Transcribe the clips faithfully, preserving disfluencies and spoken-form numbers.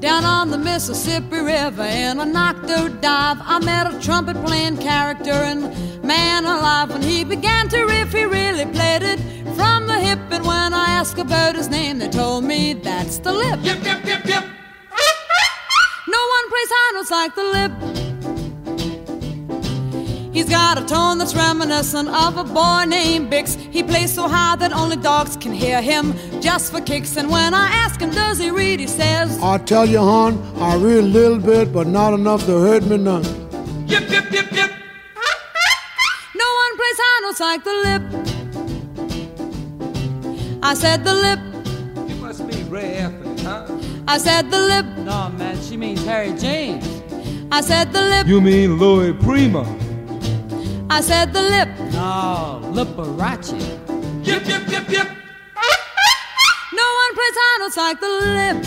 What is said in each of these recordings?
down on the Mississippi River in a knocked-out dive. I met a trumpet-playing character, and man alive, when he began to riff, he really played it from the hip. And when I asked about his name, they told me that's the Lip. Yip, yip, yip, yip. No one plays high notes like the Lip. He's got a tone that's reminiscent of a boy named Bix. He plays so high that only dogs can hear him, just for kicks. And when I ask him, does he read, he says, I tell you, hon, I read a little bit, but not enough to hurt me none. Yip, yip, yip, yip. No one plays high notes like the Lip. I said the Lip. You must be Ray Effin, huh? I said the Lip. No, man, she means Harry James. I said the Lip. You mean Louis Prima? I said the Lip. No, Liberace. Yip, yip, yip, yip. No one plays high notes like the Lip.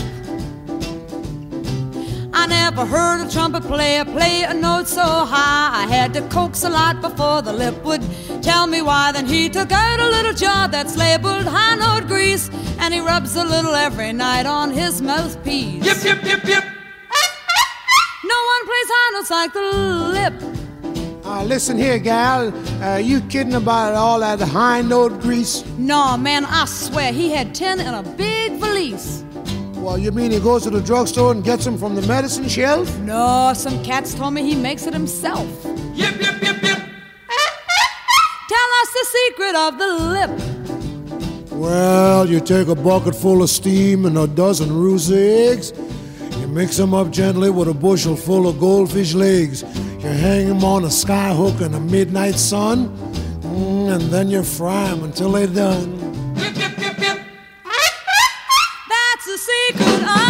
I never heard a trumpet player play a note so high. I had to coax a lot before the Lip would tell me why. Then he took out a little jar that's labeled high note grease, and he rubs a little every night on his mouthpiece. Yip, yip, yip, yip. No one plays high notes like the Lip. Uh, listen here, gal. Uh, you kidding about all that high note grease? No, man, I swear, he had ten in a big valise. Well, you mean he goes to the drugstore and gets them from the medicine shelf? No, some cats told me he makes it himself. Yip, yip, yip, yip. Tell us the secret of the Lip. Well, you take a bucket full of steam and a dozen roost eggs. You mix them up gently with a bushel full of goldfish legs. You hang them on a sky hook in the midnight sun, mm, and then you fry them until they're done. Yip, yip, yip, yip. That's the secret of